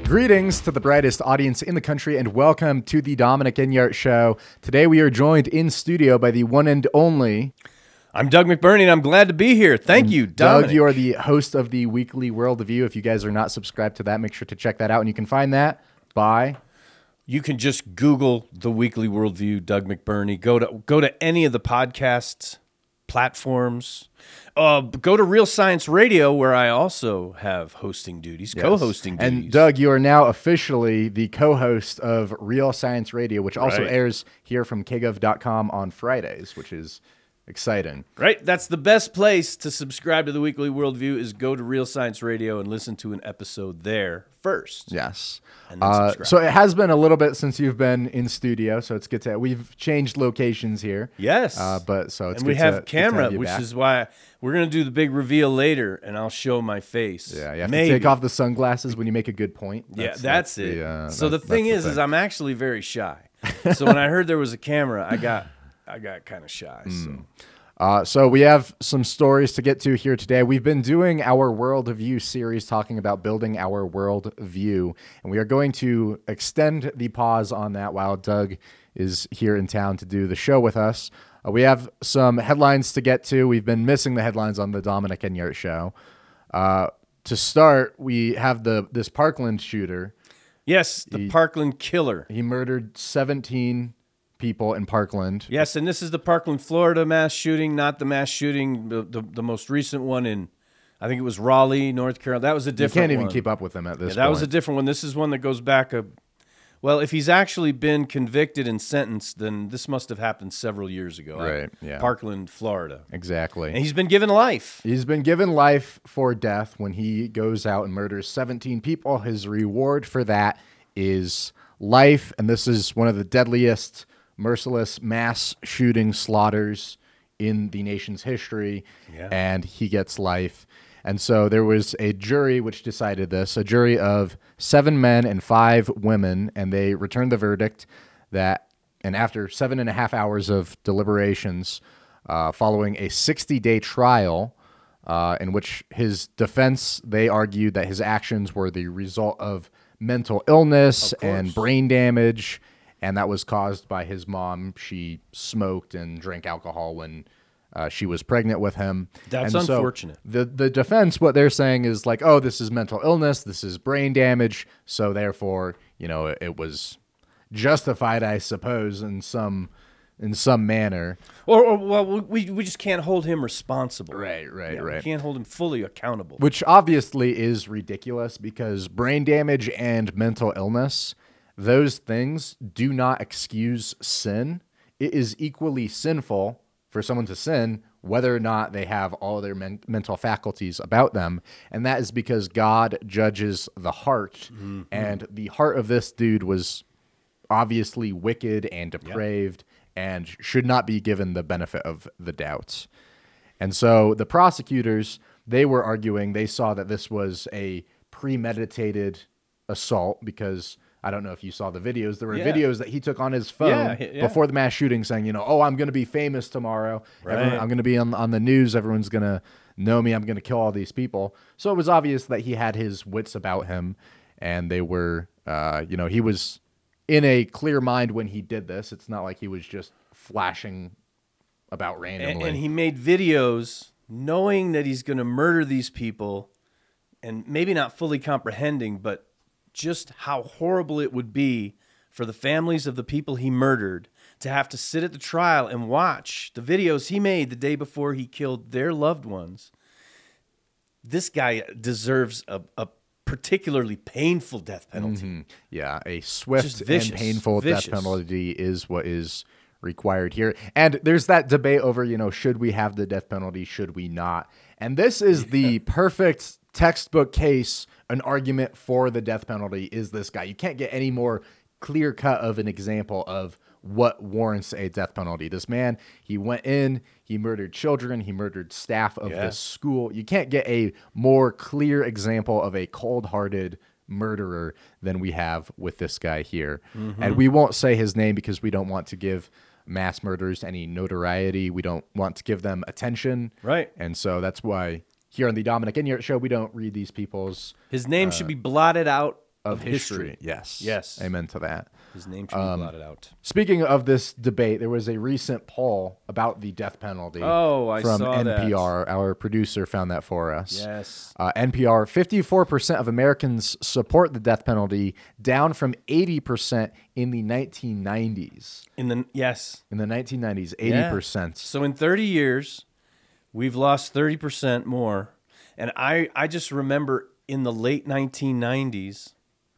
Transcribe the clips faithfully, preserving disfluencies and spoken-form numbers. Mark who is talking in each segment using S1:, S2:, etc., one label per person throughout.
S1: Greetings to the brightest audience in the country and welcome to the Dominic Enyart Show. Today we are joined in studio by the one and only...
S2: I'm Doug McBurney and I'm glad to be here. Thank you, Dominic.
S1: Doug, you are the host of the weekly Worldview. If you guys are not subscribed to that, make sure to check that out. And you can find that by...
S2: You can just Google the weekly Worldview, Doug McBurney. Go to go to any of the podcast platforms. Uh, go to Real Science Radio, where I also have hosting duties, yes. co-hosting duties.
S1: And Doug, you are now officially the co-host of Real Science Radio, which also
S2: right.
S1: airs here from K Gov dot com on Fridays, which is exciting.
S2: Right. That's the best place to subscribe to the weekly Worldview is go to Real Science Radio and listen to an episode there first.
S1: Yes.
S2: And then
S1: uh,
S2: subscribe.
S1: so it has been a little bit since you've been in studio, so it's good to we've changed locations here.
S2: Yes.
S1: Uh, but so it's
S2: and
S1: good
S2: we have
S1: to,
S2: camera,
S1: have you
S2: which
S1: back.
S2: is why we're going to do the big reveal later, and I'll show my face.
S1: Yeah, you have
S2: Maybe.
S1: to take off the sunglasses when you make a good point.
S2: Yeah,
S1: That's,
S2: that's,
S1: that's
S2: it.
S1: The, uh,
S2: so
S1: that's,
S2: the thing
S1: that's
S2: is,
S1: the
S2: is
S1: thing.
S2: I'm actually very shy. So when I heard there was a camera, I got, I got kind of shy.
S1: Mm.
S2: So.
S1: Uh, so we have some stories to get to here today. We've been doing our Worldview series talking about building our worldview, and we are going to extend the pause on that while Doug is here in town to do the show with us. Uh, we have some headlines to get to. We've been missing the headlines on the Dominic Enyart Show. Uh, to start, we have the this Parkland shooter.
S2: Yes, the
S1: he,
S2: Parkland killer.
S1: He murdered seventeen people in Parkland.
S2: Yes, and this is the Parkland, Florida mass shooting, not the mass shooting, the, the, the most recent one in, I think it was Raleigh, North Carolina. That was a different one.
S1: You can't even
S2: one.
S1: keep up with them at this
S2: yeah, that
S1: point.
S2: was a different one. This is one that goes back a, well, if he's actually been convicted and sentenced, then this must have happened several years ago.
S1: Right, yeah.
S2: Parkland, Florida.
S1: Exactly.
S2: And he's been given life.
S1: He's been given life for death when he goes out and murders seventeen people. His reward for that is life, and this is one of the deadliest merciless mass shooting slaughters in the nation's history,
S2: yeah.
S1: and he gets life. And so there was a jury which decided this, a jury of seven men and five women, and they returned the verdict that, and after seven and a half hours of deliberations, uh, following a sixty-day trial, uh, in which his defense, they argued that his actions were the result of mental illness and brain damage, and that was caused by his mom. She smoked and drank alcohol when uh, she was pregnant with him.
S2: That's
S1: and so
S2: unfortunate.
S1: The the defense, what they're saying is like, oh, this is mental illness, this is brain damage, so therefore, you know, it, it was justified, I suppose, in some in some manner.
S2: Or, or well, we we just can't hold him responsible.
S1: Right, right,
S2: yeah,
S1: right.
S2: We can't hold him fully accountable.
S1: Which obviously is ridiculous because brain damage and mental illness, those things do not excuse sin. It is equally sinful for someone to sin whether or not they have all their men- mental faculties about them. And that is because God judges the heart. Mm-hmm. And the heart of this dude was obviously wicked and depraved yep. and should not be given the benefit of the doubts. And so the prosecutors, they were arguing, they saw that this was a premeditated assault because I don't know if you saw the videos. There were
S2: yeah.
S1: videos that he took on his phone
S2: yeah, yeah.
S1: before the mass shooting saying, you know, oh, I'm going to be famous tomorrow.
S2: Right.
S1: Everyone, I'm going to be on, on the news. Everyone's going to know me. I'm going to kill all these people. So it was obvious that he had his wits about him, and they were, uh, you know, he was in a clear mind when he did this. It's not like he was just flashing about randomly.
S2: And, and he made videos knowing that he's going to murder these people and maybe not fully comprehending, but just how horrible it would be for the families of the people he murdered to have to sit at the trial and watch the videos he made the day before he killed their loved ones. This guy deserves a, a particularly painful death penalty.
S1: Mm-hmm. Yeah, a swift
S2: vicious,
S1: and painful
S2: vicious.
S1: death penalty is what is required here. And there's that debate over, you know, should we have the death penalty, should we not? And this is the perfect textbook case, an argument for the death penalty is this guy. You can't get any more clear cut of an example of what warrants a death penalty. This man, he went in, he murdered children, he murdered staff of
S2: yeah.
S1: this school. You can't get a more clear example of a cold-hearted murderer than we have with this guy here. Mm-hmm. And we won't say his name because we don't want to give mass murderers any notoriety. We don't want to give them attention.
S2: Right.
S1: And so that's why here on the Dominic Enyart Show, we don't read these people's...
S2: His name
S1: uh,
S2: should be blotted out
S1: of,
S2: Of
S1: history.
S2: history.
S1: Yes.
S2: Yes.
S1: Amen to that.
S2: His name should be blotted out.
S1: Speaking of this debate, there was a recent poll about the death penalty
S2: Oh, I
S1: from
S2: saw that.
S1: N P R. Our producer found that for us.
S2: Yes.
S1: Uh, N P R, fifty-four percent of Americans support the death penalty, down from eighty percent in the nineteen nineties.
S2: In the yes.
S1: In the nineteen nineties, eighty percent.
S2: Yeah. So in thirty years, we've lost thirty percent more. And I, I just remember in the late nineteen nineties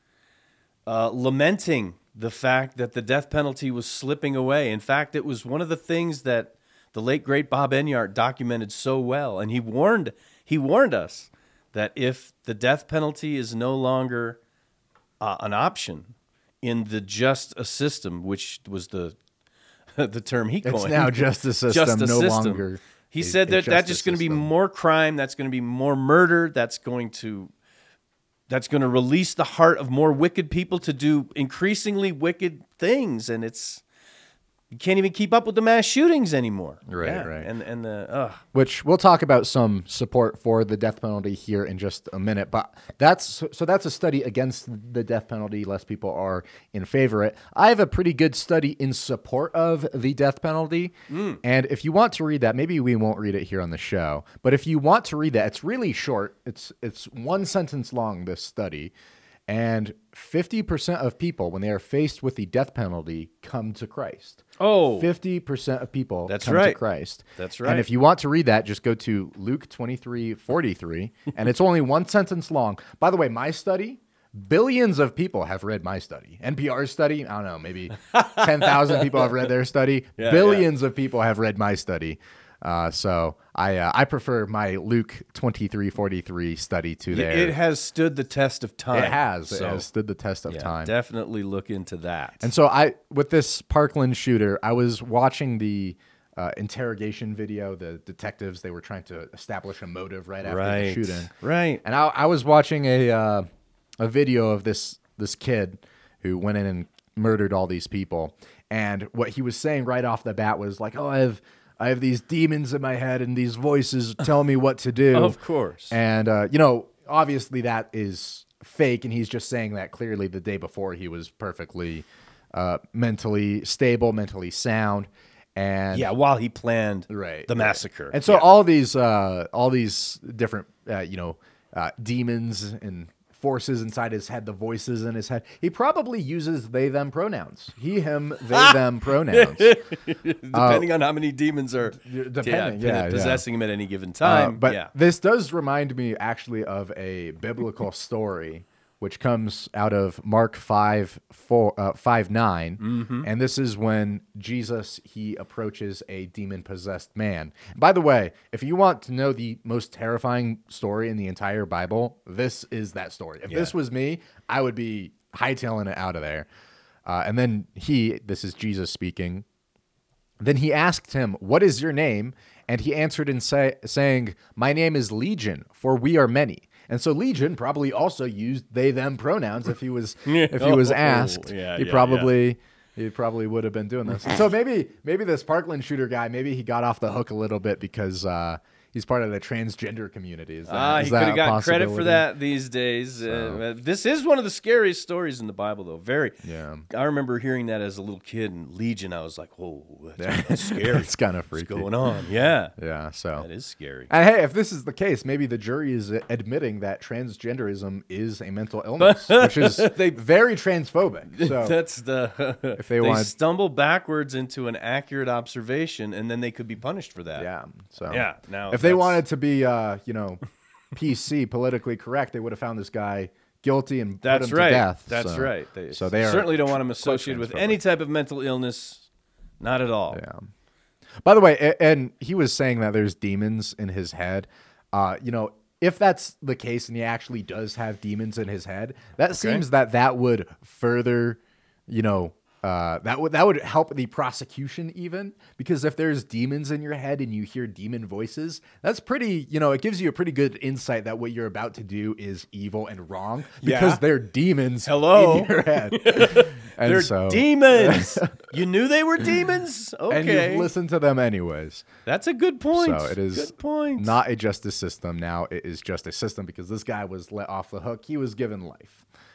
S2: uh, lamenting the fact that the death penalty was slipping away. In fact, it was one of the things that the late great Bob Enyart documented so well, and he warned he warned us that if the death penalty is no longer uh, an option in the just a system, which was the the term he coined,
S1: It's now justice system,
S2: just a
S1: no
S2: system.
S1: longer.
S2: He
S1: a-
S2: said
S1: a
S2: that that's
S1: justice
S2: just going to be
S1: system.
S2: more crime. That's going to be more murder. That's going to that's going to release the heart of more wicked people to do increasingly wicked things, and it's you can't even keep up with the mass shootings anymore.
S1: Right,
S2: Yeah,
S1: right.
S2: And and the uh,
S1: Which we'll talk about some support for the death penalty here in just a minute. But that's so that's a study against the death penalty. Less people are in favor of it. I have a pretty good study in support of the death penalty.
S2: Mm.
S1: And if you want to read that, maybe we won't read it here on the show. But if you want to read that, it's really short. It's it's one sentence long, this study. And fifty percent of people, when they are faced with the death penalty, come to Christ.
S2: oh
S1: fifty percent of people
S2: That's
S1: come to
S2: right.
S1: Christ.
S2: That's
S1: And
S2: right.
S1: if you want to read that, just go to Luke twenty-three forty-three, and it's only one sentence long. By the way, my study, billions of people have read my study. N P R's study, I don't know, maybe ten thousand people have read their study.
S2: Yeah,
S1: billions of people have read my study. Uh, so I uh, I prefer my Luke twenty-three forty-three study to
S2: it,
S1: their.
S2: it has stood the test of time.
S1: It has.
S2: So,
S1: it has stood the test of
S2: yeah,
S1: time.
S2: definitely look into that.
S1: And so I, with this Parkland shooter, I was watching the uh, interrogation video. The detectives, they were trying to establish a motive right after
S2: right,
S1: the shooting.
S2: right.
S1: And I, I was watching a uh, a video of this this kid who went in and murdered all these people. And what he was saying right off the bat was like, "Oh, I have I have these demons in my head, and these voices tell me what to do."
S2: Of course.
S1: And uh, you know, obviously that is fake, and he's just saying that clearly the day before he was perfectly uh, mentally stable, mentally sound, and
S2: Yeah, while he planned
S1: right
S2: the
S1: right.
S2: massacre.
S1: And so
S2: Yeah.
S1: all these uh, all these different uh, you know uh, demons and forces inside his head, the voices in his head, he probably uses they them pronouns. He him they them pronouns.
S2: depending on how many demons are
S1: depending,
S2: yeah,
S1: yeah,
S2: possessing him at any given
S1: Uh,
S2: time.
S1: but
S2: yeah.
S1: this does remind me actually of a biblical story, which comes out of Mark five four uh, five nine,
S2: Mm-hmm.
S1: and this is when Jesus he approaches a demon possessed man. By the way, if you want to know the most terrifying story in the entire Bible, this is that story. If this
S2: Yeah.
S1: was me, I would be hightailing it out of there. Uh, and then he, this is Jesus speaking. Then he asked him, "What is your name?" And he answered in say, saying, "My name is Legion, for we are many." And so Legion probably also used they them pronouns if he was if he was
S2: Oh,
S1: asked.
S2: yeah,
S1: he
S2: yeah,
S1: probably he probably would have been doing this. So maybe maybe this Parkland shooter guy, maybe he got off the hook a little bit because uh, he's part of the transgender community. Is that,
S2: Ah,
S1: is
S2: he
S1: that
S2: could have
S1: a
S2: gotten credit for
S1: possibility?
S2: that these days. Uh, this is one of the scariest stories in the Bible, though. Very.
S1: Yeah.
S2: I remember hearing that as a little kid in Legion. I was like, "Whoa, that's, that's scary.
S1: It's kind of
S2: What's
S1: freaky.
S2: going on?" Yeah,
S1: Yeah. So
S2: that is scary.
S1: And hey, if this is the case, maybe the jury is admitting that transgenderism is a mental illness, which is
S2: They-
S1: very transphobic. So
S2: That's the
S1: If they wanted-
S2: stumble backwards into an accurate observation, and then they could be punished for that.
S1: yeah, so
S2: Yeah, now
S1: if they
S2: that's-
S1: wanted to be, uh, you know, P C, politically correct, they would have found this guy guilty and
S2: That's
S1: put him
S2: right.
S1: to death.
S2: That's
S1: so,
S2: right. They,
S1: so they are
S2: certainly don't
S1: tr-
S2: want him
S1: quite
S2: associated with
S1: transphobic.
S2: any type of mental illness. Not at all.
S1: Yeah. By the way, a- and he was saying that there's demons in his head. Uh, you know, if that's the case and he actually does have demons in his head, that seems that that would further, you know, uh, that would that would help the prosecution even, because if there's demons in your head and you hear demon voices, that's pretty, you know, it gives you a pretty good insight that what you're about to do is evil and wrong because
S2: Yeah.
S1: they're demons
S2: Hello.
S1: in your head. And
S2: They're
S1: so,
S2: demons. You knew they were demons?
S1: and
S2: Okay.
S1: you listen to them anyways.
S2: That's a good point.
S1: So it is
S2: good point.
S1: not a justice system now. It is just a system because this guy was let off the hook. He was given life.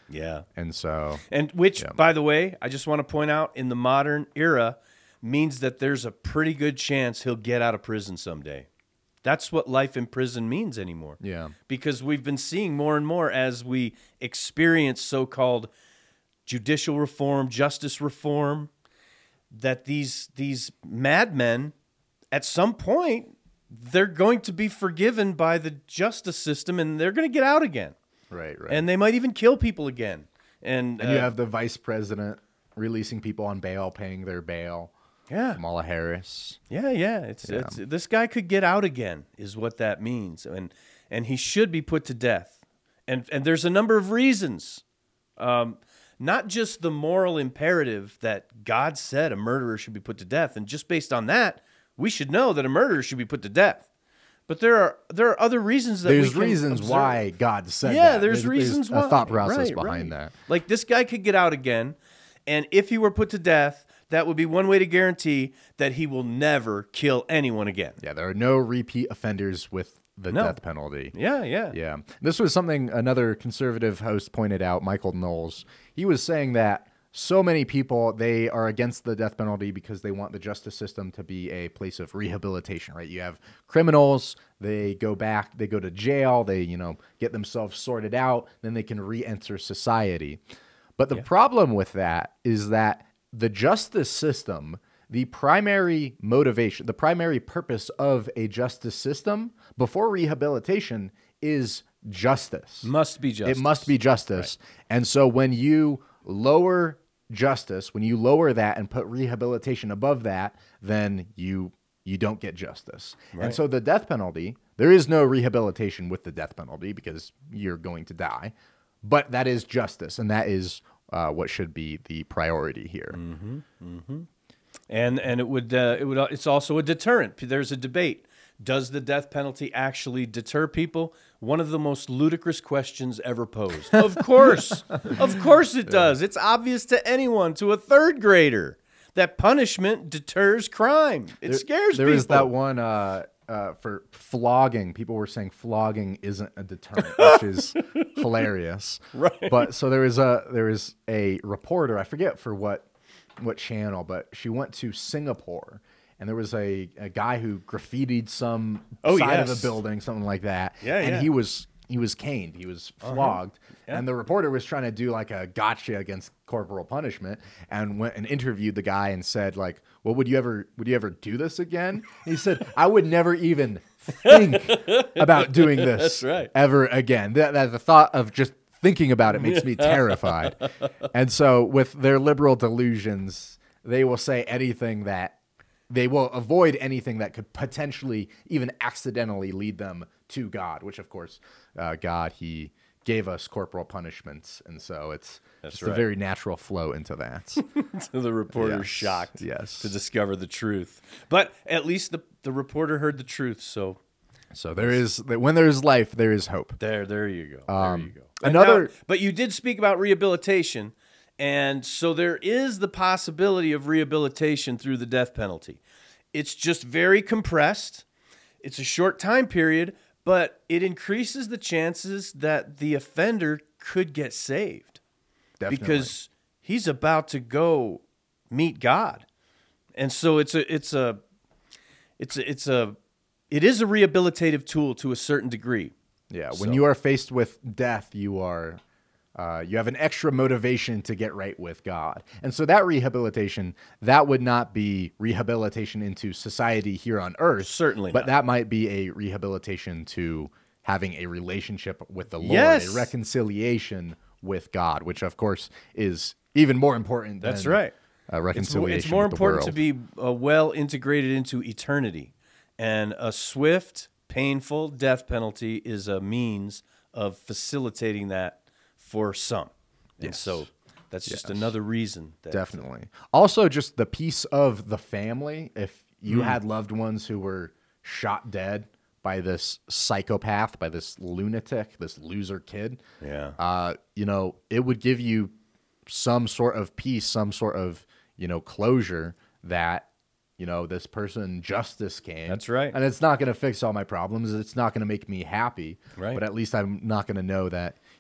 S2: Yeah.
S1: And so,
S2: And which,
S1: Yeah.
S2: by the way, I just want to point out in the modern era means that there's a pretty good chance he'll get out of prison someday. That's what life in prison means anymore.
S1: yeah.
S2: Because we've been seeing more and more as we experience so-called judicial reform, justice reform, that these these madmen, at some point, they're going to be forgiven by the justice system, and they're going to get out again.
S1: Right, right.
S2: And they might even kill people again. And,
S1: And you
S2: uh,
S1: have the vice president releasing people on bail, paying their bail.
S2: yeah,
S1: Kamala Harris.
S2: yeah, yeah. It's,
S1: Yeah.
S2: it's this guy could get out again, is what that means, and and he should be put to death. And and there's a number of reasons, um, not just the moral imperative that God said a murderer should be put to death, and just based on that, we should know that a murderer should be put to death. But there are there are other reasons that
S1: There's
S2: we can
S1: reasons
S2: observe.
S1: why God said
S2: Yeah,
S1: that.
S2: there's reasons
S1: a
S2: why.
S1: thought process
S2: Right,
S1: behind
S2: right.
S1: that.
S2: Like this guy could get out again, and if he were put to death, that would be one way to guarantee that he will never kill anyone again.
S1: Yeah, there are no repeat offenders with the
S2: No.
S1: death penalty.
S2: Yeah, yeah.
S1: Yeah. This was something another conservative host pointed out, Michael Knowles. He was saying that so many people, they are against the death penalty because they want the justice system to be a place of rehabilitation, right? You have criminals, they go back, they go to jail, they, you know, get themselves sorted out, then they can re-enter society. But the problem with that is that the justice system, the primary motivation, the primary purpose of a justice system before rehabilitation is justice.
S2: Must be justice.
S1: It must be justice. And so when you lower justice, when you lower that and put rehabilitation above that, then you you don't get justice. And so the death penalty, there is no rehabilitation with the death penalty because you're going to die. But that is justice, and that is uh, what should be the priority here.
S2: And and it would uh, it would it's also a deterrent. There's a debate. Does the death penalty actually deter people? One of the most ludicrous questions ever posed. Of course. Of course it does. It's obvious to anyone, to a third grader, that punishment deters crime. It scares
S1: There
S2: people.
S1: is that one uh, uh, for flogging. People were saying flogging isn't a deterrent, which is hilarious.
S2: Right.
S1: But so there is a there is a reporter. I forget for what what channel, but she went to Singapore. And there was a, a guy who graffitied some
S2: Oh,
S1: side of
S2: yes.
S1: a building, something like that.
S2: Yeah,
S1: and
S2: yeah.
S1: he was he was caned. He was flogged.
S2: Yeah.
S1: And the reporter was trying to do like a gotcha against corporal punishment, and went and interviewed the guy and said like, "Well, would you ever would you ever do this again?" And he said, "I would never even think about doing this
S2: That's right.
S1: ever again. That, that the thought of just thinking about it makes me terrified." And so with their liberal delusions, they will say anything that they will avoid anything that could potentially even accidentally lead them to God, which of course, uh, God, he gave us corporal punishments. And so it's
S2: That's
S1: just
S2: right.
S1: a very natural flow into that.
S2: So the reporter's
S1: Yes,
S2: shocked
S1: yes.
S2: to discover the truth. But at least the, the reporter heard the truth. So
S1: So there is, when there is life, there is hope.
S2: there, there you go.
S1: Um,
S2: there you go. And
S1: another-
S2: now- but you did speak about rehabilitation. And so there is the possibility of rehabilitation through the death penalty. It's just very compressed. It's a short time period, but it increases the chances that the offender could get saved.
S1: Definitely.
S2: Because he's about to go meet God. And so it's a it's a it's a, it's a it is a rehabilitative tool to a certain degree.
S1: Yeah, when
S2: So-
S1: you are faced with death, you are uh, you have an extra motivation to get right with God, and so that rehabilitation that would not be rehabilitation into society here on earth,
S2: Certainly
S1: but
S2: not.
S1: that might be a rehabilitation to having a relationship with the Lord,
S2: Yes.
S1: a reconciliation with God, which of course is even more important.
S2: That's
S1: than,
S2: right.
S1: Uh,
S2: It's, mo-
S1: reconciliation.
S2: it's more
S1: with the
S2: important to
S1: world.
S2: be uh, well integrated into eternity. And a swift, painful death penalty is a means of facilitating that for some. And
S1: Yes.
S2: so that's just
S1: Yes.
S2: another reason. That,
S1: Definitely. Also, just the piece of the family. If
S2: Hmm.
S1: you had loved ones who were shot dead by this psychopath, by this lunatic, this loser kid,
S2: Yeah.
S1: uh, you know, it would give you some sort of peace, some sort of, you know, closure that, you know, this person justice came.
S2: That's right.
S1: And it's not going to fix all my problems. It's not going to make me happy.
S2: Right.
S1: But at least I'm not going to know that,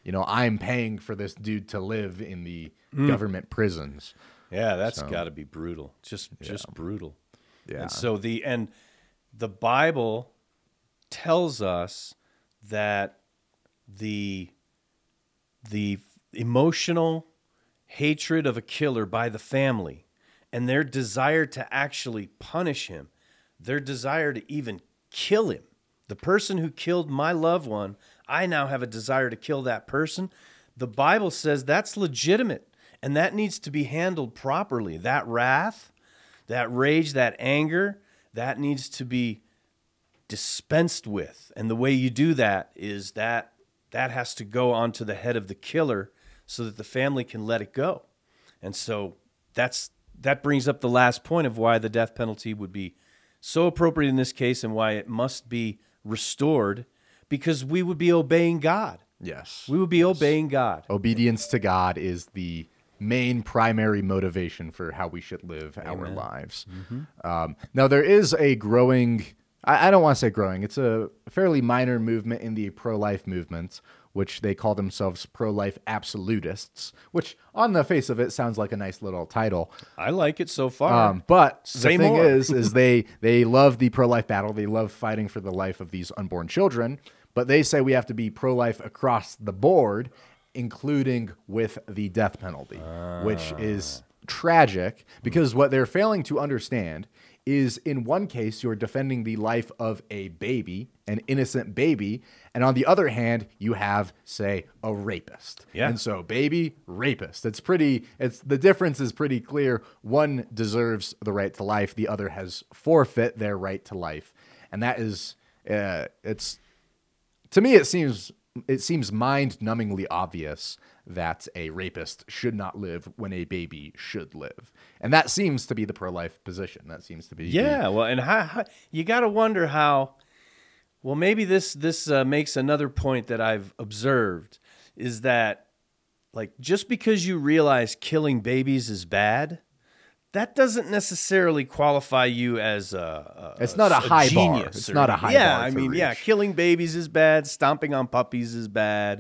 S1: you know, I'm paying for this dude to live in the mm. government prisons.
S2: Yeah, that's
S1: so,
S2: got to be brutal. Just yeah. just brutal.
S1: Yeah.
S2: And so the and the Bible tells us that the the emotional hatred of a killer by the family and their desire to actually punish him, their desire to even kill him. The person who killed my loved one, I now have a desire to kill that person. The Bible says that's legitimate, and that needs to be handled properly. That wrath, that rage, that anger, that needs to be dispensed with. And the way you do that is that that has to go onto the head of the killer so that the family can let it go. And so that's that brings up the last point of why the death penalty would be so appropriate in this case and why it must be restored, because we would be obeying God.
S1: Yes.
S2: We would be
S1: yes.
S2: obeying God.
S1: Obedience to God is the main primary motivation for how we should live
S2: Amen.
S1: our lives.
S2: Mm-hmm.
S1: Um, now, there is a growing, I, I don't want to say growing, it's a fairly minor movement in the pro-life movement, which they call themselves pro-life absolutists, which on the face of it sounds like a nice little title.
S2: I like it so far.
S1: Um, but
S2: Say
S1: the thing
S2: more.
S1: is, is they, they love the pro-life battle. They love fighting for the life of these unborn children, but they say we have to be pro-life across the board, including with the death penalty, uh. which is tragic because what they're failing to understand is in one case, you're defending the life of a baby, an innocent baby, and on the other hand, you have, say, a rapist.
S2: Yeah.
S1: And so baby, rapist. It's pretty, it's the difference is pretty clear. One deserves the right to life. The other has forfeit their right to life. And that is, uh, it's, to me, it seems, it seems mind-numbingly obvious that a rapist should not live when a baby should live. And that seems to be the pro-life position. That seems to be...
S2: Yeah,
S1: the,
S2: well, and how, how, you got to wonder how... Well, maybe this this uh, makes another point that I've observed, is that, like, just because you realize killing babies is bad, that doesn't necessarily qualify you as a, a
S1: It's not a, a high
S2: genius.
S1: bar. It's
S2: or,
S1: not a high
S2: yeah,
S1: bar
S2: I
S1: to
S2: mean,
S1: reach.
S2: yeah, killing babies is bad, stomping on puppies is bad,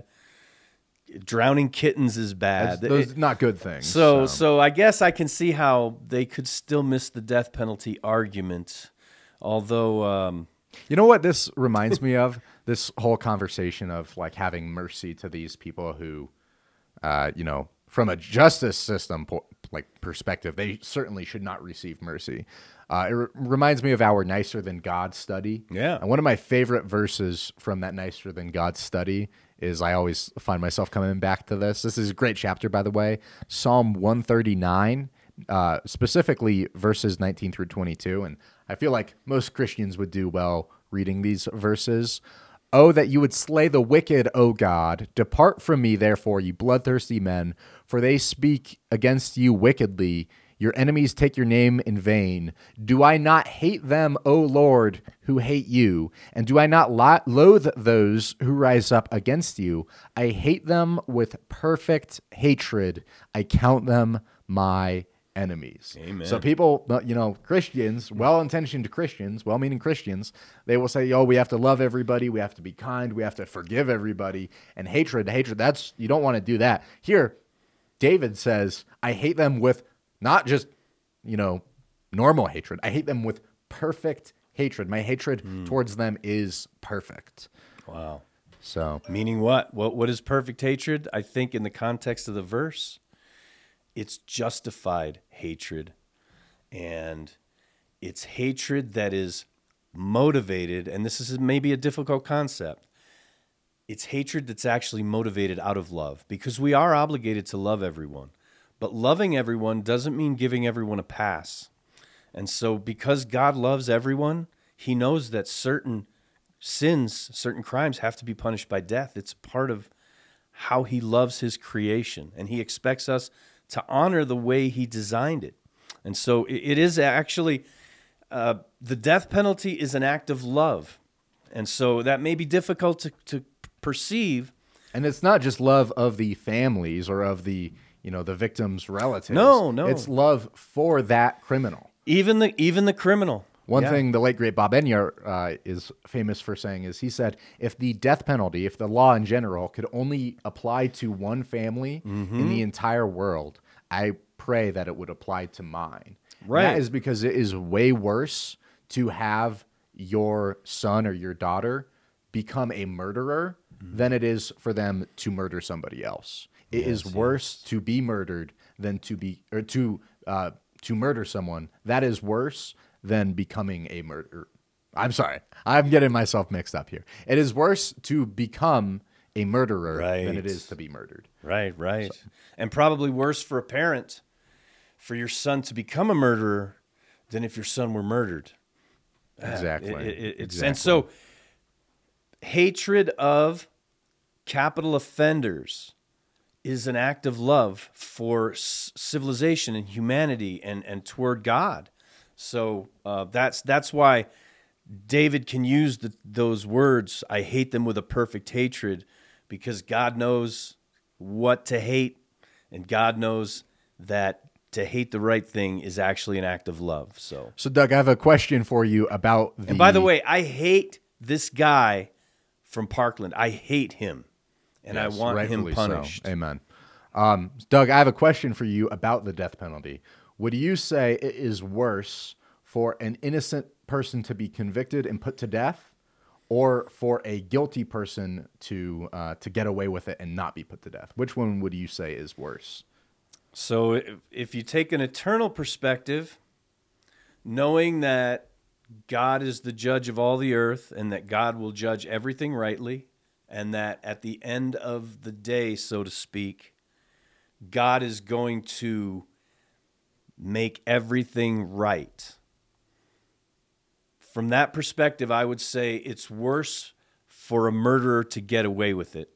S2: drowning kittens is bad.
S1: That's, those
S2: It,
S1: are not good things.
S2: So,
S1: so,
S2: so I guess I can see how they could still miss the death penalty argument, although... Um,
S1: you know what this reminds me of? This whole conversation of like having mercy to these people who, uh, you know, from a justice system po- like perspective, they certainly should not receive mercy. Uh, it re- reminds me of our Nicer Than God study.
S2: Yeah.
S1: And one of my favorite verses from that Nicer Than God study is, I always find myself coming back to this. This is a great chapter, by the way. Psalm one thirty-nine, uh, specifically verses nineteen through twenty-two. And I feel like most Christians would do well reading these verses. Oh, that you would slay the wicked, O God. Depart from me, therefore, you bloodthirsty men, for they speak against you wickedly. Your enemies take your name in vain. Do I not hate them, O Lord, who hate you? And do I not lo- loathe those who rise up against you? I hate them with perfect hatred. I count them my enemies.
S2: Amen.
S1: So people, you know, Christians, well-intentioned Christians, well-meaning Christians, they will say, oh, we have to love everybody. We have to be kind. We have to forgive everybody. And hatred, hatred, that's, you don't want to do that. Here, David says, I hate them with not just, you know, normal hatred. I hate them with perfect hatred. My hatred mm. towards them is perfect.
S2: Wow.
S1: So,
S2: meaning what? What what is perfect hatred? I think in the context of the verse, it's justified hatred. And it's hatred that is motivated, and this is maybe a difficult concept. It's hatred that's actually motivated out of love, because we are obligated to love everyone. But loving everyone doesn't mean giving everyone a pass. And so because God loves everyone, he knows that certain sins, certain crimes have to be punished by death. It's part of how he loves his creation, and he expects us to honor the way he designed it. And so it is actually, uh, the death penalty is an act of love. And so that may be difficult to, to perceive.
S1: And it's not just love of the families or of the, you know, the victim's relatives.
S2: No, no.
S1: It's love for that criminal.
S2: Even the even the criminal.
S1: One
S2: Yeah.
S1: thing the late great Bob Enyart uh, is famous for saying is he said, if the death penalty, if the law in general could only apply to one family
S2: Mm-hmm.
S1: in the entire world, I pray that it would apply to mine.
S2: Right.
S1: That is because it is way worse to have your son or your daughter become a murderer
S2: Mm-hmm.
S1: than it is for them to murder somebody else. It is worse to be murdered than to be or to uh, to murder someone. That is worse than becoming a murderer. I'm sorry. I'm getting myself mixed up here. It is worse to become a murderer than it
S2: Right.
S1: is to be murdered.
S2: Right, right. And probably worse for a parent for your son to become a murderer than if your son were murdered.
S1: Exactly.
S2: It- it- it's,
S1: exactly.
S2: And so, hatred of capital offenders is an act of love for c- civilization and humanity and, and toward God. So uh, that's that's why David can use the, those words, I hate them with a perfect hatred, because God knows what to hate, and God knows that to hate the right thing is actually an act of love. So,
S1: So, Doug, I have a question for you about the.
S2: and by the way, I hate this guy from Parkland. I hate him, and
S1: Yes,
S2: I want him
S1: rightfully so.
S2: punished.
S1: Amen. Um, Doug, I have a question for you about the death penalty. Would you say it is worse for an innocent person to be convicted and put to death, or for a guilty person to uh, to get away with it and not be put to death? Which one would you say is worse?
S2: So if, if you take an eternal perspective, knowing that God is the judge of all the earth and that God will judge everything rightly, and that at the end of the day, so to speak, God is going to make everything right. From that perspective, I would say it's worse for a murderer to get away with it.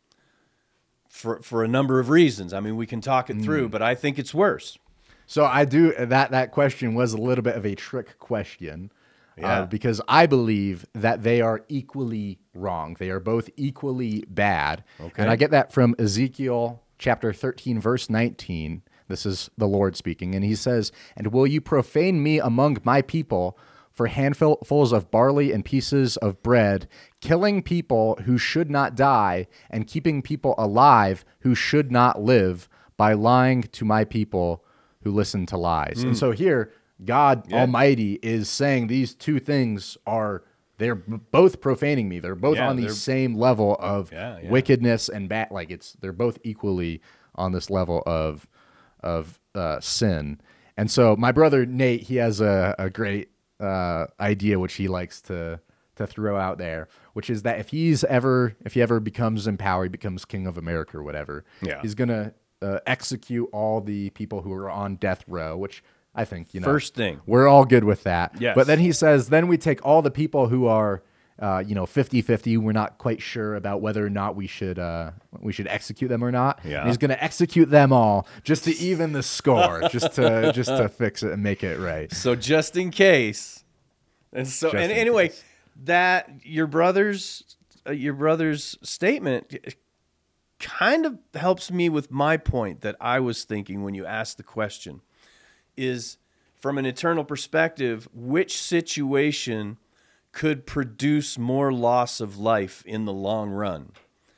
S2: For for a number of reasons. I mean, we can talk it through, but I think it's worse.
S1: So I do that. That question was a little bit of a trick question,
S2: Yeah.
S1: uh, because I believe that they are equally wrong. They are both equally bad,
S2: Okay.
S1: and I get that from Ezekiel chapter thirteen, verse nineteen. This is the Lord speaking, and He says, "And will you profane me among my people for handfuls of barley and pieces of bread, killing people who should not die, and keeping people alive who should not live, by lying to my people who listen to lies." And so here, God
S2: Yeah.
S1: Almighty is saying these two things are, they're b- both profaning me. They're both
S2: Yeah,
S1: on the
S2: they're-
S1: same level of
S2: Yeah, yeah.
S1: wickedness and bad. Like it's, they're both equally on this level of, of uh, sin. And so my brother Nate, he has a, a great uh, idea which he likes to to throw out there, which is that if he's ever if he ever becomes in power, he becomes king of America or whatever.
S2: Yeah.
S1: He's gonna uh, execute all the people who are on death row, which I think you know
S2: First thing.
S1: we're all good with that.
S2: Yes.
S1: But then he says, then we take all the people who are uh, you know fifty-fifty. We're not quite sure about whether or not we should uh, we should execute them or not.
S2: Yeah.
S1: And he's gonna execute them all just to even the score, just to just to fix it and make it right.
S2: So just in case. And so
S1: Just
S2: and
S1: in
S2: anyway,
S1: case.
S2: that your brother's uh, your brother's statement kind of helps me with my point that I was thinking when you asked the question, is from an eternal perspective, which situation could produce more loss of life in the long run?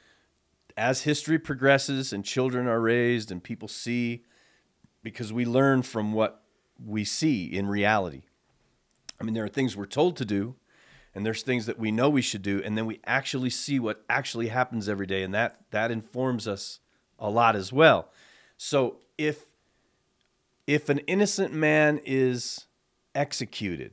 S2: As history progresses and children are raised and people see, because we learn from what we see in reality. I mean, there are things we're told to do, and there's things that we know we should do, and then we actually see what actually happens every day, and that that informs us a lot as well. So if if an innocent man is executed,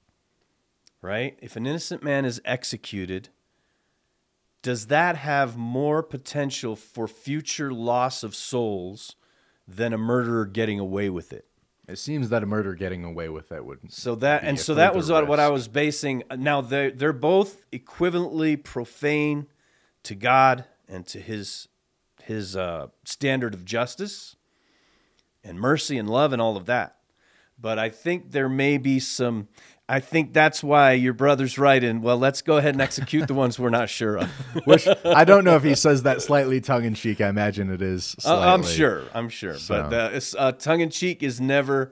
S2: right? If an innocent man is executed, does that have more potential for future loss of souls than a murderer getting away with it?
S1: It seems that a murder getting away with it would.
S2: So that
S1: be
S2: and
S1: a
S2: so that
S1: further
S2: was what, what I
S1: risk.
S2: was basing. Now they they're both equivalently profane to God and to His His uh, standard of justice and mercy and love and all of that. But I think there may be some. I think that's why your brother's right. And well, let's go ahead and execute the ones we're not sure of.
S1: Which I don't know if he says that slightly tongue in cheek. I imagine it is.
S2: Uh, I'm
S1: slightly.
S2: sure. I'm sure.
S1: So-
S2: But uh, it's, uh, tongue in cheek is never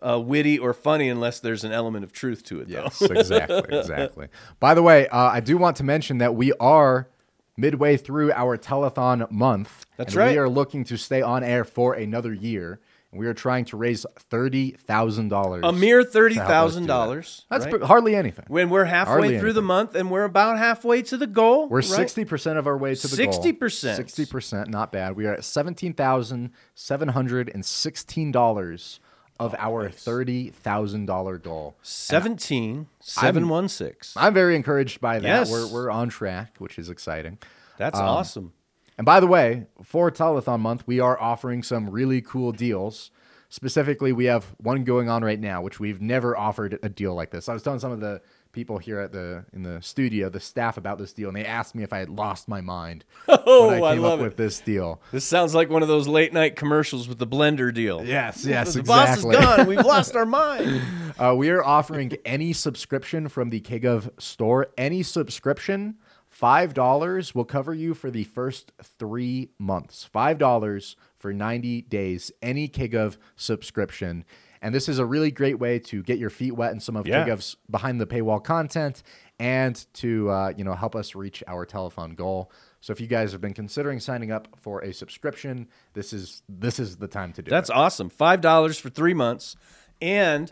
S2: uh, witty or funny unless there's an element of truth to it, though.
S1: Yes, exactly, exactly. By the way, uh, I do want to mention that we are midway through our telethon month.
S2: That's
S1: and
S2: right.
S1: We are looking to stay on air for another year. And we are trying to raise thirty thousand dollars.
S2: A mere thirty thousand dollars.
S1: That's
S2: right?
S1: pr- hardly anything.
S2: When we're halfway
S1: Hardly
S2: through
S1: anything.
S2: the month and we're about halfway to the goal.
S1: We're
S2: right?
S1: sixty percent of our way to the
S2: sixty
S1: goal.
S2: percent.
S1: sixty percent, not bad. We are at seventeen thousand seven hundred sixteen dollars of our thirty thousand dollars goal.
S2: seventeen seven one six.
S1: I'm very encouraged by that.
S2: Yes.
S1: We're, we're on track, which is exciting.
S2: That's
S1: Um,
S2: awesome.
S1: And by the way, for Telethon Month, we are offering some really cool deals. Specifically, we have one going on right now, which we've never offered a deal like this. I was telling some of the people here at the in the studio, the staff, about this deal, and they asked me if I had lost my mind
S2: Oh,
S1: when I
S2: I
S1: came
S2: love
S1: up
S2: it.
S1: with this deal.
S2: This sounds like one of those late night commercials with the blender deal.
S1: Yes, yes,
S2: the
S1: exactly.
S2: boss is gone. We've lost our mind.
S1: Uh, we are offering any subscription from the KGov store. Any subscription, five dollars will cover you for the first three months. five dollars for ninety days, any KGov subscription. And this is a really great way to get your feet wet in some of
S2: Yeah.
S1: KGov's behind the paywall content and to uh, you know help us reach our telethon goal. So if you guys have been considering signing up for a subscription, this is this is the time to do
S2: That's
S1: it.
S2: awesome. Five dollars for three months, and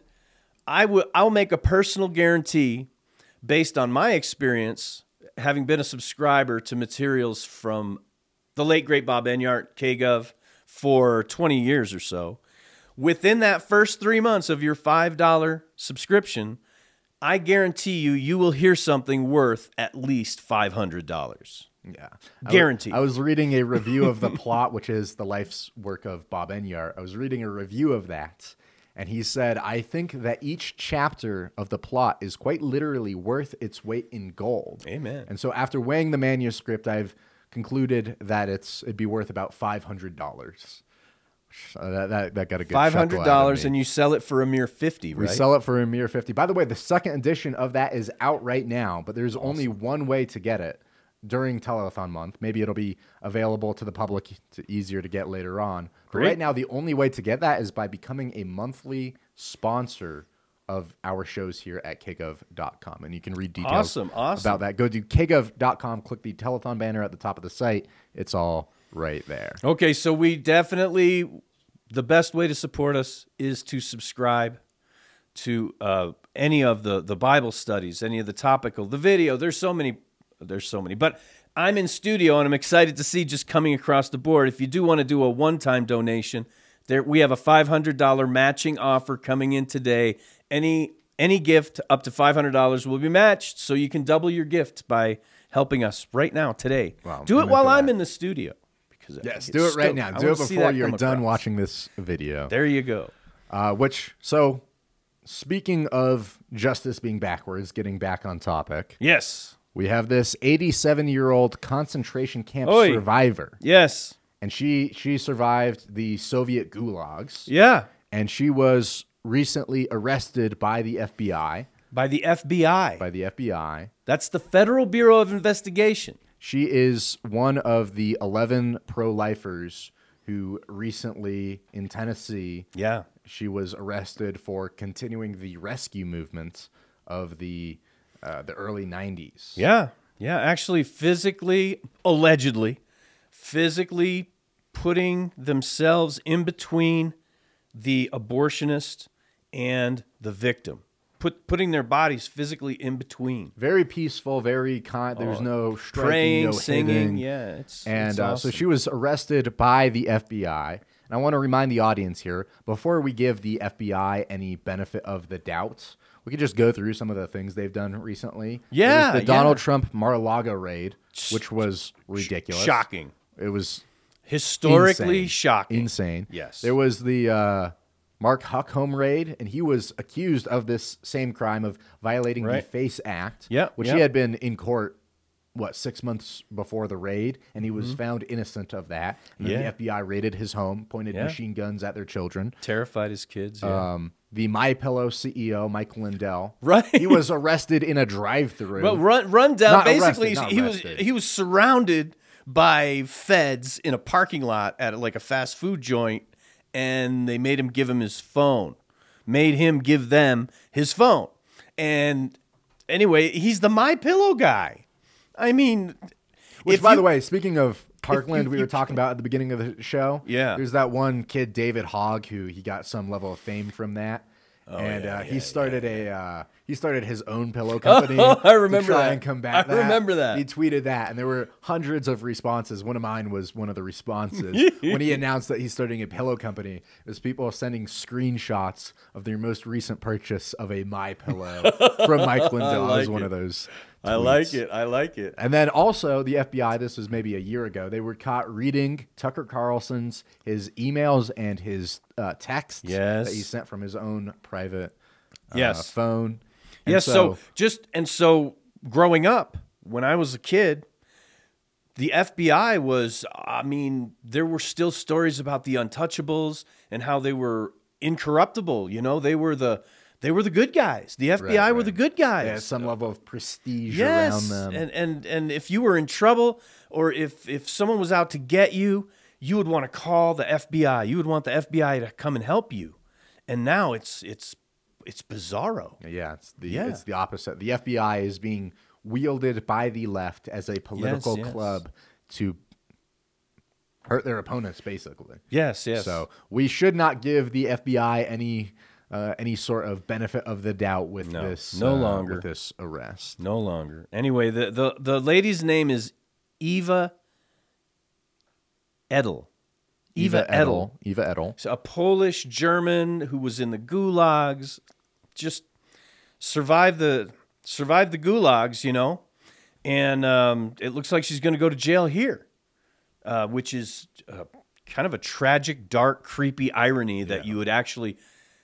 S2: I will. I'll make a personal guarantee based on my experience, having been a subscriber to materials from the late great Bob Enyart, KGov, for twenty years or so. Within that first three months of your five dollar subscription, I guarantee you, you will hear something worth at least five hundred dollars.
S1: Yeah.
S2: Guaranteed.
S1: I was, I was reading a review of The Plot, which is the life's work of Bob Enyart. I was reading a review of that, and he said, I think that each chapter of The Plot is quite literally worth its weight in gold.
S2: Amen.
S1: And so after weighing the manuscript, I've concluded that it's it'd be worth about five hundred dollars. So that, that, that got a good
S2: Five hundred
S1: chuckle out
S2: dollars,
S1: of me.
S2: and you sell it for a mere fifty,
S1: We
S2: right?
S1: sell it for a mere fifty. By the way, the second edition of that is out right now, but there's only one way to get it during Telethon Month. Maybe it'll be available to the public, to, easier to get later on. But
S2: Great.
S1: right now, the only way to get that is by becoming a monthly sponsor of our shows here at K Gov dot com. And you can read details
S2: Awesome, awesome.
S1: about that. Go to K Gov dot com, click the Telethon banner at the top of the site. It's all right there.
S2: Okay, so we definitely, the best way to support us is to subscribe to uh, any of the, the Bible studies, any of the topical, the video. There's so many, there's so many. But I'm in studio, and I'm excited to see just coming across the board. If you do want to do a one-time donation, there we have a five hundred dollars matching offer coming in today. Any any gift up to five hundred dollars will be matched, so you can double your gift by helping us right now, today.
S1: Wow,
S2: do
S1: I'm
S2: it while
S1: into
S2: I'm
S1: that.
S2: in the studio. Because I
S1: Yes,
S2: get
S1: do it right
S2: stoked.
S1: now.
S2: I
S1: Do
S2: wanna
S1: it
S2: see
S1: before
S2: that
S1: you're
S2: come
S1: done
S2: across.
S1: watching this video.
S2: There you go.
S1: Uh, which, so, speaking of justice being backwards, getting back on topic,
S2: Yes.
S1: we have this eighty-seven-year-old concentration camp
S2: Oy.
S1: survivor.
S2: Yes.
S1: And she she survived the Soviet gulags.
S2: Yeah.
S1: And she was recently arrested by the F B I.
S2: By the F B I.
S1: By the F B I.
S2: That's the Federal Bureau of Investigation.
S1: She is one of the eleven pro-lifers who recently, in Tennessee,
S2: Yeah.
S1: she was arrested for continuing the rescue movement of the uh, the early nineties.
S2: Yeah. Yeah. Actually, physically, allegedly, physically putting themselves in between the abortionist and the victim. Put, putting their bodies physically in between.
S1: Very peaceful, very kind. There's no striking,
S2: Oh, Praying,
S1: no
S2: singing.
S1: hitting.
S2: Yeah. It's,
S1: And
S2: it's
S1: uh,
S2: awesome.
S1: so she was arrested by the F B I. And I want to remind the audience here, before we give the F B I any benefit of the doubt, we could just go through some of the things they've done recently.
S2: Yeah,
S1: There was the Donald
S2: yeah.
S1: Trump Mar-a-Lago raid, which was ridiculous.
S2: Shocking.
S1: It was
S2: Historically
S1: insane.
S2: shocking.
S1: Insane.
S2: Yes.
S1: There was the uh, Mark Huck home raid, and he was accused of this same crime of violating
S2: Right.
S1: the FACE Act,
S2: Yep,
S1: which
S2: yep.
S1: he had been in court, what, six months before the raid, and he was
S2: Mm-hmm.
S1: found innocent of that. And then
S2: Yeah.
S1: the F B I raided his home, pointed
S2: Yeah.
S1: machine guns at their children.
S2: Terrified his kids. Yeah.
S1: Um, the MyPillow C E O, Mike Lindell,
S2: Right.
S1: he was arrested in a drive-through.
S2: Well, run run down.
S1: Not
S2: Basically,
S1: arrested, not
S2: he was
S1: arrested.
S2: he was surrounded by feds in a parking lot at like a fast food joint, and they made him give him his phone. made him give them his phone. And anyway, he's the MyPillow guy. I mean,
S1: which,
S2: if
S1: by
S2: you-
S1: the way, speaking of Parkland, we were talking about at the beginning of the show.
S2: Yeah.
S1: There's that one kid, David Hogg, who he got some level of fame from that.
S2: Oh,
S1: and
S2: yeah,
S1: uh,
S2: yeah,
S1: he started a uh, he started his own pillow company.
S2: Oh, I remember
S1: to try
S2: that.
S1: and combat
S2: I
S1: that.
S2: remember that.
S1: He tweeted that, and there were hundreds of responses. One of mine was one of the responses when he announced that he's starting a pillow company. It was people sending screenshots of their most recent purchase of a My Pillow from Mike Lindell.
S2: like
S1: I was one
S2: it.
S1: of those.
S2: I
S1: tweets.
S2: like it. I like it.
S1: And then also the F B I, this was maybe a year ago, they were caught reading Tucker Carlson's, his emails and his uh, texts
S2: Yes.
S1: that he sent from his own private uh,
S2: Yes.
S1: phone. And
S2: Yes, so, just and so growing up, when I was a kid, the F B I was, I mean, there were still stories about the untouchables and how they were incorruptible. You know, they were the they were the good guys. The F B I
S1: Right,
S2: were
S1: right.
S2: the good guys.
S1: They had some level of prestige
S2: Yes,
S1: around them.
S2: and and and if you were in trouble or if if someone was out to get you, you would want to call the F B I. You would want the F B I to come and help you. And now it's it's it's bizarro.
S1: Yeah, it's the
S2: Yeah.
S1: it's the opposite. The F B I is being wielded by the left as a political
S2: yes.
S1: club to hurt their opponents, basically.
S2: Yes, yes.
S1: So we should not give the F B I any uh, any sort of benefit of the doubt with
S2: No,
S1: this
S2: no
S1: uh,
S2: longer.
S1: with this arrest.
S2: No longer. Anyway, the, the, the lady's name is Eva Edel. Eva, Edel.
S1: Eva Edel.
S2: So a Polish German who was in the gulags, just survived the survived the gulags, you know, and um, it looks like she's going to go to jail here, uh, which is uh, kind of a tragic, dark, creepy irony that you would actually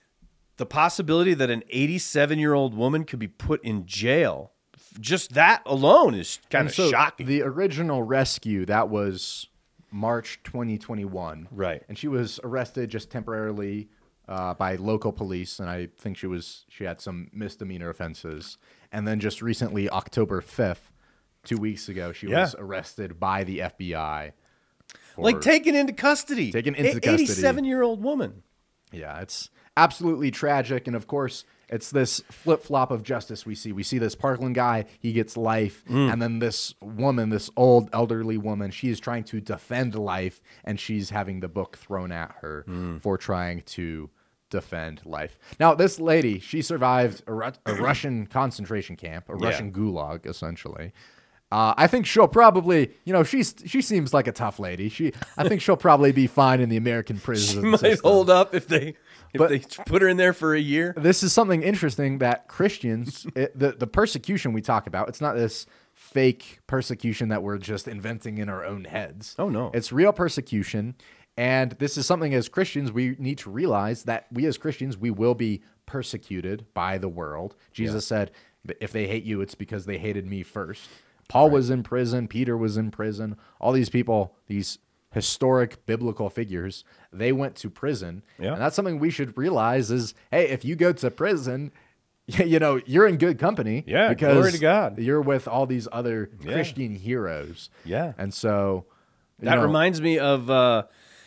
S2: the possibility that an eighty-seven-year-old woman could be put in jail. Just that alone is kind
S1: And
S2: of
S1: so
S2: shocking.
S1: The original rescue, that was March twenty twenty-one.
S2: Right.
S1: And she was arrested just temporarily uh, by local police, and I think she was she had some misdemeanor offenses. And then just recently, October fifth, two weeks ago, she
S2: Yeah.
S1: was arrested by the F B I. for-
S2: Like taken into custody.
S1: Taken into
S2: A-
S1: custody.
S2: eighty-seven-year-old woman.
S1: Yeah, it's absolutely tragic. And of course, it's this flip flop of justice we see. We see this Parkland guy, he gets life. And then this woman, this old elderly woman, she is trying to defend life. And she's having the book thrown at her for trying to defend life. Now, this lady, she survived a, Ru- a Russian concentration camp, a
S2: Yeah.
S1: Russian gulag, essentially. Uh, I think she'll probably, you know, she's she seems like a tough lady. She, I think she'll probably be fine in the American prison
S2: She might
S1: system.
S2: hold up if they if
S1: But-
S2: they put her in there for a year.
S1: This is something interesting that Christians, it, the the persecution we talk about, it's not this fake persecution that we're just inventing in our own heads.
S2: Oh, no.
S1: It's real persecution, and this is something as Christians we need to realize that we as Christians we will be persecuted by the world. Jesus said, "If they hate you, it's because they hated me first." Paul was in prison. Peter was in prison. All these people, these historic biblical figures, they went to prison.
S2: Yeah.
S1: And that's something we should realize is, hey, if you go to prison, you know, you're in good company.
S2: Yeah,
S1: because
S2: glory to God.
S1: You're with all these other
S2: Yeah.
S1: Christian heroes.
S2: Yeah.
S1: And so you
S2: That
S1: know,
S2: reminds me of uh,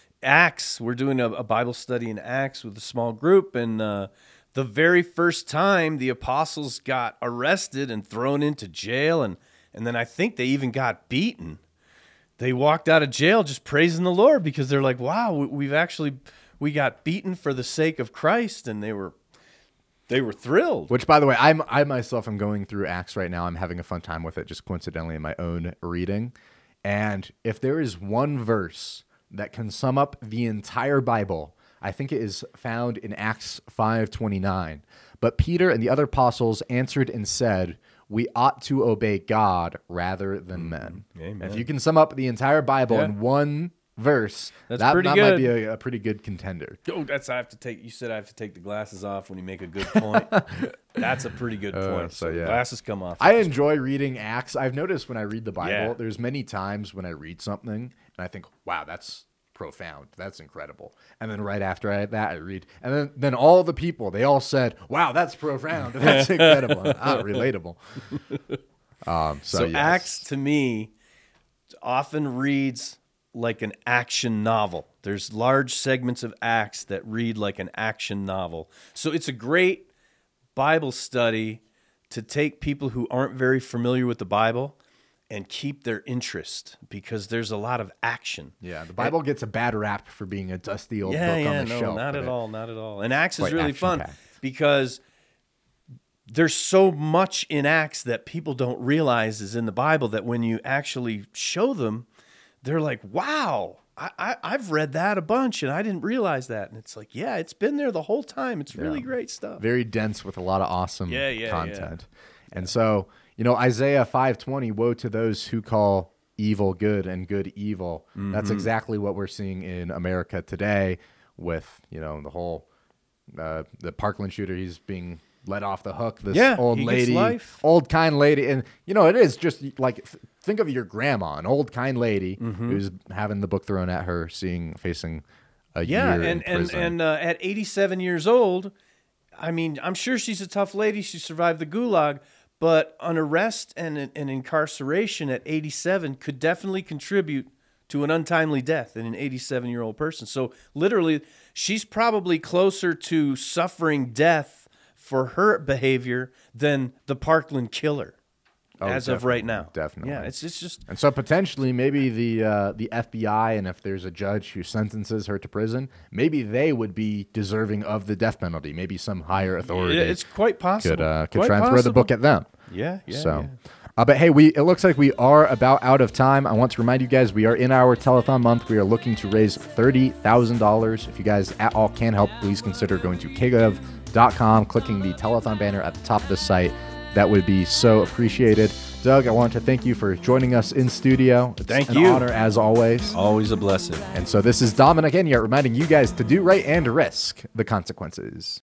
S2: Acts. We're doing a, a Bible study in Acts with a small group, and uh, the very first time the apostles got arrested and thrown into jail, and and then I think they even got beaten. They walked out of jail just praising the Lord because they're like, "Wow, we- we've actually we got beaten for the sake of Christ," and they were they were thrilled.
S1: Which, by the way, I'm I myself am going through Acts right now. I'm having a fun time with it, just coincidentally in my own reading. And if there is one verse that can sum up the entire Bible, I think it is found in Acts five twenty-nine. But Peter and the other apostles answered and said, "We ought to obey God rather than men."
S2: Amen.
S1: If you can sum up the entire Bible
S2: Yeah.
S1: in one verse,
S2: That's
S1: that,
S2: pretty
S1: that might
S2: good.
S1: be a, a pretty good contender.
S2: Oh, that's I have to take. You said I have to take the glasses off when you make a good point. That's a pretty good
S1: Uh,
S2: point.
S1: so,
S2: So, the
S1: yeah.
S2: glasses come off.
S1: I enjoy reading Acts. I've noticed when I read the Bible,
S2: Yeah.
S1: there's many times when I read something and I think, wow, that's profound. That's incredible. And then right after I, that, I read, and then, then all the people, they all said, wow, that's profound. That's incredible. Ah, relatable. Um, so
S2: So
S1: yes.
S2: Acts to me often reads like an action novel. There's large segments of Acts that read like an action novel. So it's a great Bible study to take people who aren't very familiar with the Bible and keep their interest, because there's a lot of action.
S1: Yeah, the Bible and, gets a bad rap for being a dusty old
S2: yeah,
S1: book
S2: yeah,
S1: on the
S2: no,
S1: shelf.
S2: not at all, not at all. And Acts is really fun
S1: packed.
S2: because there's so much in Acts that people don't realize is in the Bible that when you actually show them, they're like, wow, I, I, I've read that a bunch and I didn't realize that. And it's like, yeah, it's been there the whole time. It's really
S1: Yeah.
S2: great stuff.
S1: Very dense with a lot of awesome
S2: Yeah, yeah,
S1: content.
S2: yeah.
S1: And so, you know, Isaiah five twenty, woe to those who call evil good and good evil.
S2: Mm-hmm.
S1: That's exactly what we're seeing in America today with, you know, the whole, uh, the Parkland shooter, he's being let off the hook. This
S2: Yeah,
S1: old
S2: he gets
S1: lady,
S2: life.
S1: old kind lady. And, you know, it is just like, th- think of your grandma, an old kind lady
S2: Mm-hmm.
S1: who's having the book thrown at her, seeing, facing a
S2: Yeah,
S1: year
S2: and
S1: in
S2: and
S1: prison.
S2: and uh, at eighty-seven years old, I mean, I'm sure she's a tough lady. She survived the gulag, but an arrest and an, an incarceration at eighty-seven could definitely contribute to an untimely death in an eighty-seven-year-old person. So literally, she's probably closer to suffering death for her behavior than the Parkland killer.
S1: Oh,
S2: as of right
S1: definitely,
S2: now.
S1: definitely.
S2: Yeah, it's, it's just...
S1: And so potentially maybe the uh, the F B I, and if there's a judge who sentences her to prison, maybe they would be deserving of the death penalty. Maybe some higher authority
S2: Yeah, it's quite possible.
S1: could uh, could
S2: Quite
S1: transfer
S2: possible.
S1: the book at them.
S2: Yeah, yeah,
S1: so,
S2: yeah.
S1: Uh, but hey, we it looks like we are about out of time. I want to remind you guys we are in our telethon month. We are looking to raise thirty thousand dollars. If you guys at all can help, please consider going to k gov dot com, clicking the telethon banner at the top of the site. That would be so appreciated. Doug, I want to thank you for joining us in studio. It's
S2: Thank
S1: an
S2: you.
S1: honor as always.
S2: Always a blessing.
S1: And so this is Dominic Enyart reminding you guys to do right and risk the consequences.